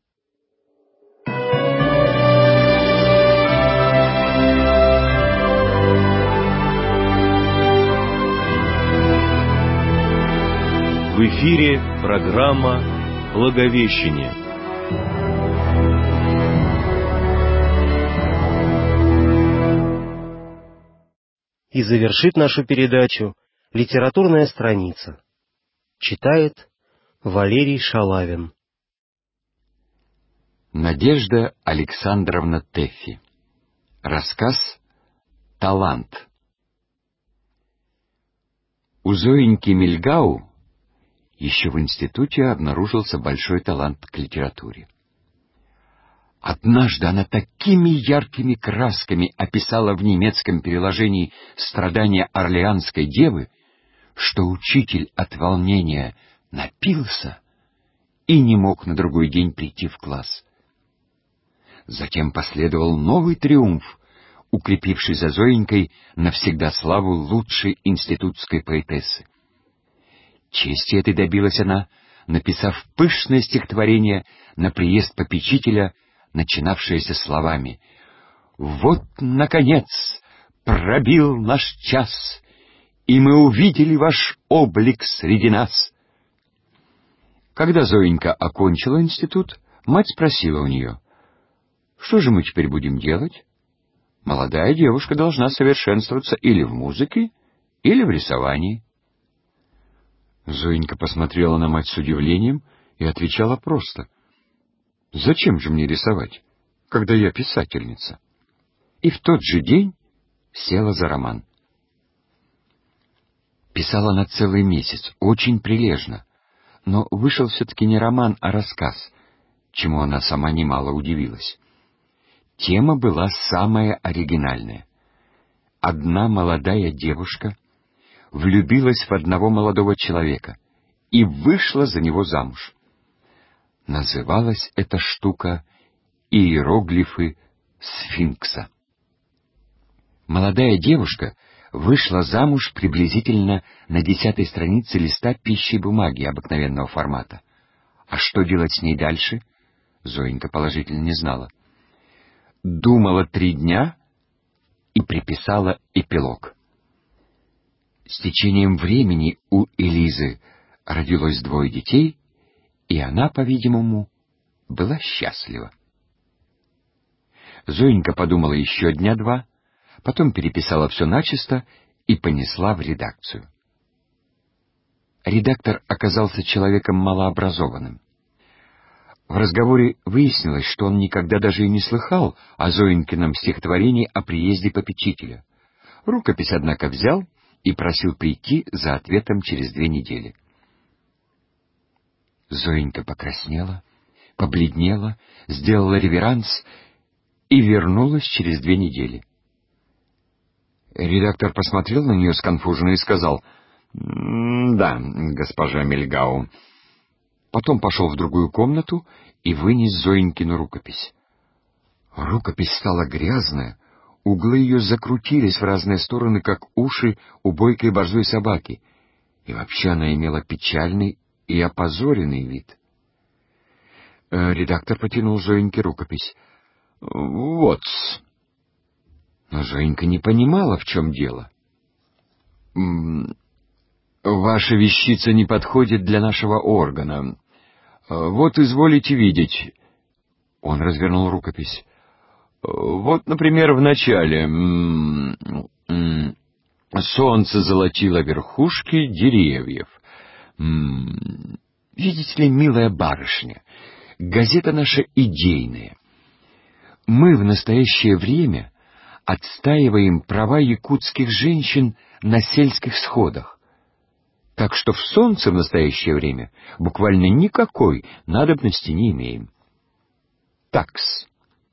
В эфире программа «Благовещение». И завершит нашу передачу литературная страница. Читает Валерий Шалавин. Надежда Александровна Тэффи. Рассказ «Талант». У Зоеньки Мильгау еще в институте обнаружился большой талант к литературе. Однажды она такими яркими красками описала в немецком переложении страдания Орлеанской девы, что учитель от волнения напился и не мог на другой день прийти в класс. Затем последовал новый триумф, укрепивший за Зоенькой навсегда славу лучшей институтской поэтессы. Чести этой добилась она, написав пышное стихотворение на приезд попечителя, начинавшееся словами: «Вот, наконец, пробил наш час, и мы увидели ваш облик среди нас». Когда Зоенька окончила институт, мать спросила у нее: «Что же мы теперь будем делать? Молодая девушка должна совершенствоваться или в музыке, или в рисовании». Зоенька посмотрела на мать с удивлением и отвечала просто: «Зачем же мне рисовать, когда я писательница?» И в тот же день села за роман. Писала она целый месяц, очень прилежно, но вышел все-таки не роман, а рассказ, чему она сама немало удивилась. Тема была самая оригинальная. Одна молодая девушка влюбилась в одного молодого человека и вышла за него замуж. Называлась эта штука «Иероглифы Сфинкса». Молодая девушка вышла замуж приблизительно на десятой странице листа пищи бумаги обыкновенного формата. А что делать с ней дальше, Зоенька положительно не знала. Думала три дня и приписала эпилог. С течением времени у Элизы родилось двое детей, и она, по-видимому, была счастлива. Зоенька подумала еще дня два, потом переписала все начисто и понесла в редакцию. Редактор оказался человеком малообразованным. В разговоре выяснилось, что он никогда даже и не слыхал о Зоенькином стихотворении о приезде попечителя. Рукопись, однако, взял и просил прийти за ответом через две недели. Зоенька покраснела, побледнела, сделала реверанс и вернулась через две недели. Редактор посмотрел на нее сконфуженно и сказал: «Да, госпожа Мильгау». Потом пошел в другую комнату и вынес Зоенькину рукопись. Рукопись стала грязная, углы ее закрутились в разные стороны, как уши у бойкой борзой собаки, и вообще она имела печальный и опозоренный вид. Редактор потянул Зоеньке рукопись. «Вот-с». Но Зоенька не понимала, в чем дело. «Ваша вещица не подходит для нашего органа. Вот, изволите видеть». Он развернул рукопись. «Вот, например, в начале. Солнце золотило верхушки деревьев. Видите ли, милая барышня, газета наша идейная. Мы в настоящее время отстаиваем права якутских женщин на сельских сходах. Так что в солнце в настоящее время буквально никакой надобности не имеем. Такс.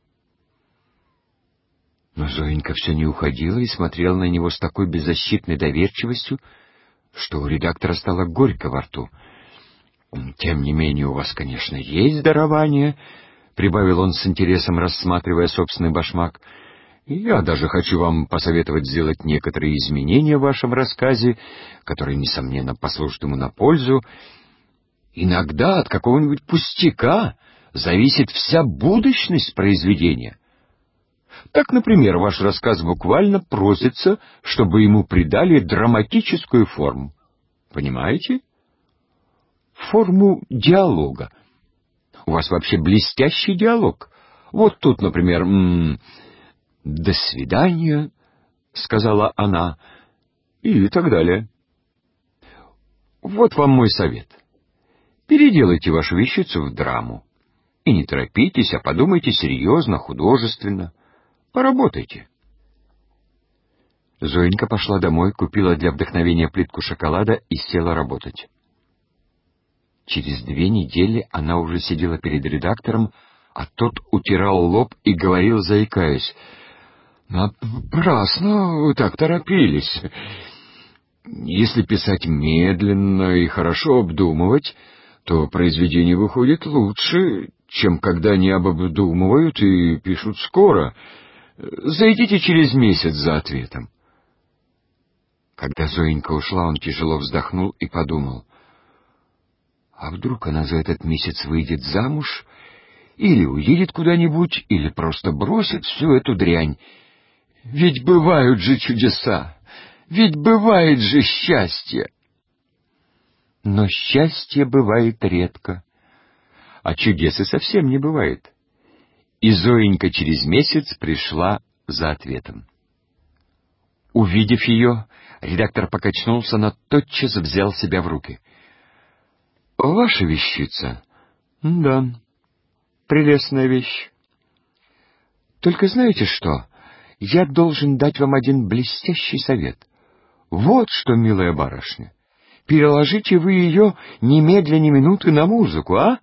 Но Зоенька все не уходила и смотрела на него с такой беззащитной доверчивостью, что у редактора стало горько во рту. «Тем не менее, у вас, конечно, есть дарование», — прибавил он с интересом, рассматривая собственный башмак. «Я даже хочу вам посоветовать сделать некоторые изменения в вашем рассказе, которые, несомненно, послужат ему на пользу. Иногда от какого-нибудь пустяка зависит вся будущность произведения. Так, например, ваш рассказ буквально просится, чтобы ему придали драматическую форму. Понимаете? Форму диалога. У вас вообще блестящий диалог. Вот тут, например, м-м, «До свидания», — сказала она, и так далее. Вот вам мой совет. Переделайте вашу вещицу в драму. И не торопитесь, а подумайте серьезно, художественно. Поработайте. Зоенька пошла домой, купила для вдохновения плитку шоколада и села работать. Через две недели она уже сидела перед редактором, а тот утирал лоб и говорил, заикаясь: «Напрасно вы так торопились. Если писать медленно и хорошо обдумывать, то произведение выходит лучше, чем когда не обдумывают и пишут скоро. Зайдите через месяц за ответом». Когда Зоенька ушла, он тяжело вздохнул и подумал: а вдруг она за этот месяц выйдет замуж, или уедет куда-нибудь, или просто бросит всю эту дрянь. Ведь бывают же чудеса, ведь бывает же счастье. Но счастье бывает редко, а чудес и совсем не бывает. И Зоенька через месяц пришла за ответом. Увидев ее, редактор покачнулся, но тотчас взял себя в руки. «Ваша вещица?» «Да, прелестная вещь. Только знаете что? Я должен дать вам один блестящий совет. Вот что, милая барышня, переложите вы ее немедля ни минуты на музыку, а?»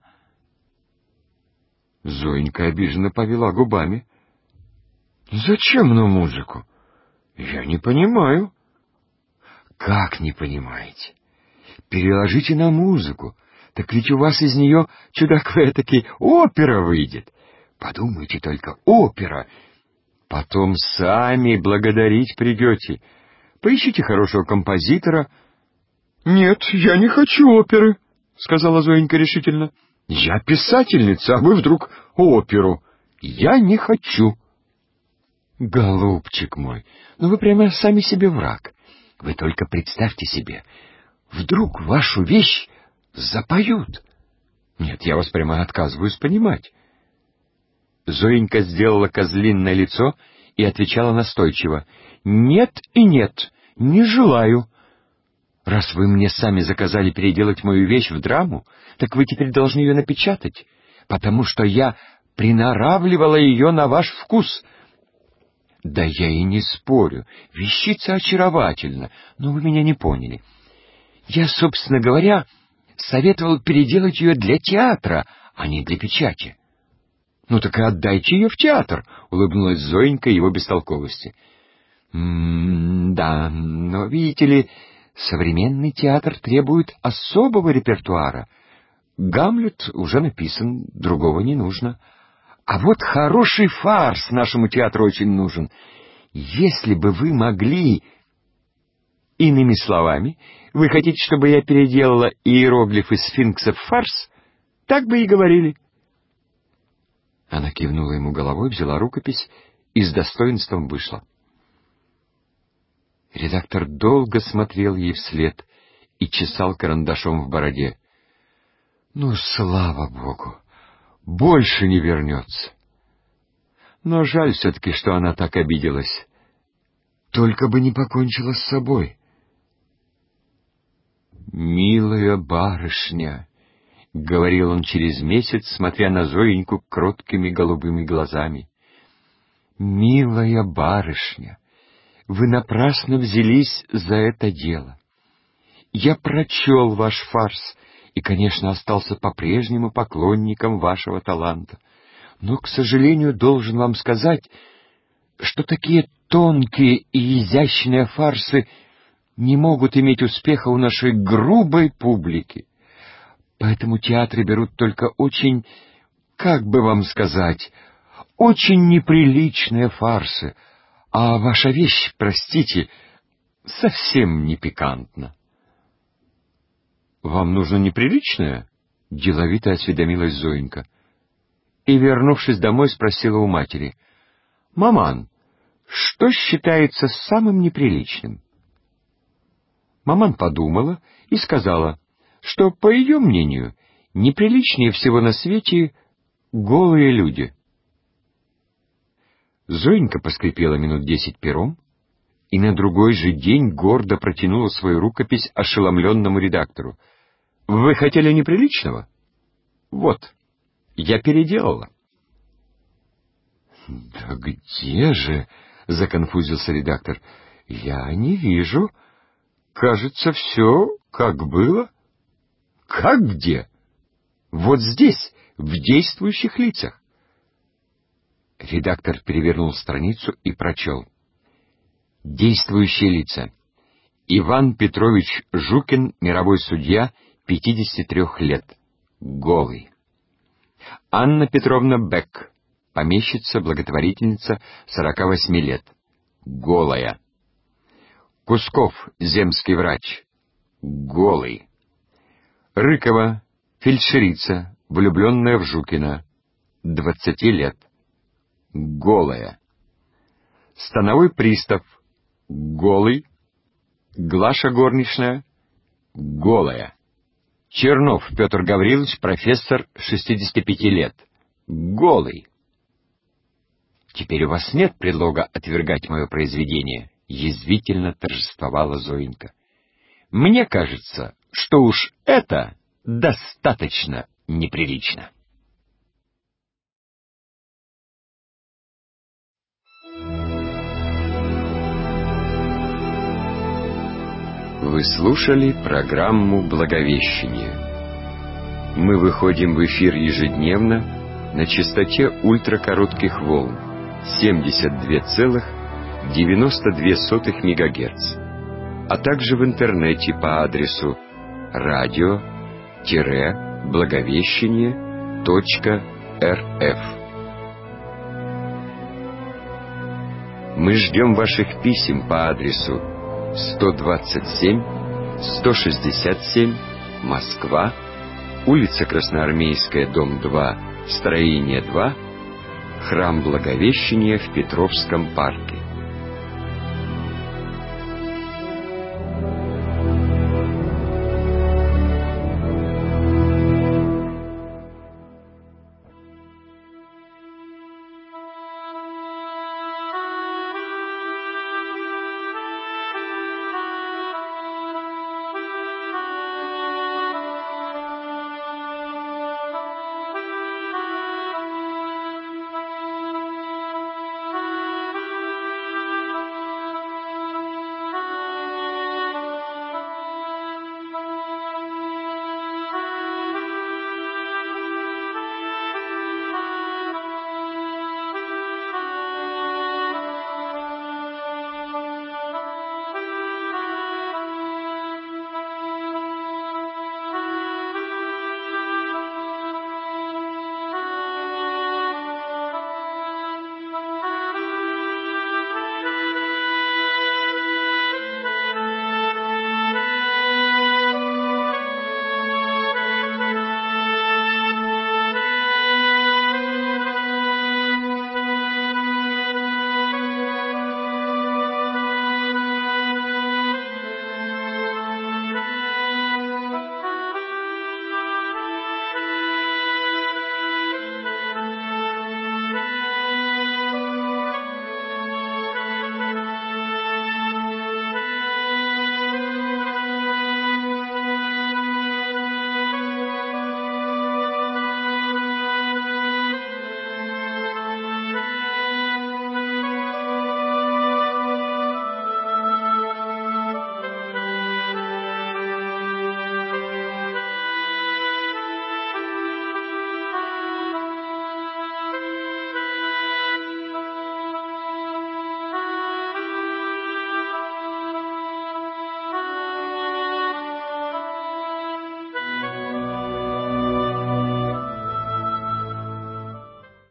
Зоенька обиженно повела губами. «Зачем на музыку? Я не понимаю». «Как не понимаете? Переложите на музыку. Так ведь у вас из нее, чудак вы этакий, опера выйдет. Подумайте только, опера. Потом сами благодарить придете. Поищите хорошего композитора». «Нет, я не хочу оперы», — сказала Зоенька решительно. «Я писательница, а вы вдруг оперу. Я не хочу». «Голубчик мой, ну вы прямо сами себе враг. Вы только представьте себе, вдруг вашу вещь запоют. Нет, я вас прямо отказываюсь понимать». Зоенька сделала козлиное лицо и отвечала настойчиво: «Нет и нет, не желаю. Раз вы мне сами заказали переделать мою вещь в драму, так вы теперь должны ее напечатать, потому что я приноравливала ее на ваш вкус». «Да я и не спорю, вещица очаровательна, но вы меня не поняли. Я, собственно говоря, советовал переделать ее для театра, а не для печати». «Ну так и отдайте ее в театр», — улыбнулась Зоенька его бестолковости. «М-м, да, но, видите ли, современный театр требует особого репертуара. Гамлет уже написан, другого не нужно. А вот хороший фарс нашему театру очень нужен. Если бы вы могли...» «Иными словами, вы хотите, чтобы я переделала иероглифы сфинкса в фарс? Так бы и говорили». Она кивнула ему головой, взяла рукопись и с достоинством вышла. Редактор долго смотрел ей вслед и чесал карандашом в бороде. «Ну, слава богу, больше не вернется. Но жаль все-таки, что она так обиделась. Только бы не покончила с собой». «Милая барышня, говорил он через месяц, смотря на Зоеньку кроткими голубыми глазами. «Милая барышня, вы напрасно взялись за это дело. Я прочел ваш фарс и, конечно, остался по-прежнему поклонником вашего таланта. Но, к сожалению, должен вам сказать, что такие тонкие и изящные фарсы не могут иметь успеха у нашей грубой публики. Поэтому театры берут только очень, как бы вам сказать, очень неприличные фарсы, а ваша вещь, простите, совсем не пикантна». «Вам нужно неприличное?» — деловито осведомилась Зоенька. И, вернувшись домой, спросила у матери: «Маман, что считается самым неприличным?» Маман подумала и сказала, что, по ее мнению, неприличнее всего на свете голые люди. Зоенька поскрипела минут десять пером и на другой же день гордо протянула свою рукопись ошеломленному редактору. «Вы хотели неприличного? Вот, я переделала». «Да где же?» — законфузился редактор. «Я не вижу. Кажется, все как было». «Как где?» «Вот здесь, в действующих лицах». Редактор перевернул страницу и прочел. Действующие лица. Иван Петрович Жукин, мировой судья, пятидесяти трёх лет, голый. Анна Петровна Бек, помещица, благотворительница, сорока восьми лет, голая. Кусков, земский врач, голый. Рыкова, фельдшерица, влюбленная в Жукина, двадцати лет, голая. Становой пристав, голый. Глаша горничная, голая. Чернов Петр Гаврилович, профессор, шестидесяти пяти лет, голый. «Теперь у вас нет предлога отвергать мое произведение», — язвительно торжествовала Зоенька. «Мне кажется, что уж это достаточно неприлично». Вы слушали программу «Благовещение». Мы выходим в эфир ежедневно на частоте ультракоротких волн семьдесят два целых девяносто две сотых мегагерц, а также в интернете по адресу радио-благовещение точка рф. Мы ждем ваших писем по адресу сто двадцать семь сто шестьдесят семь, Москва, улица Красноармейская, дом два, строение два, храм Благовещения в Петровском парке.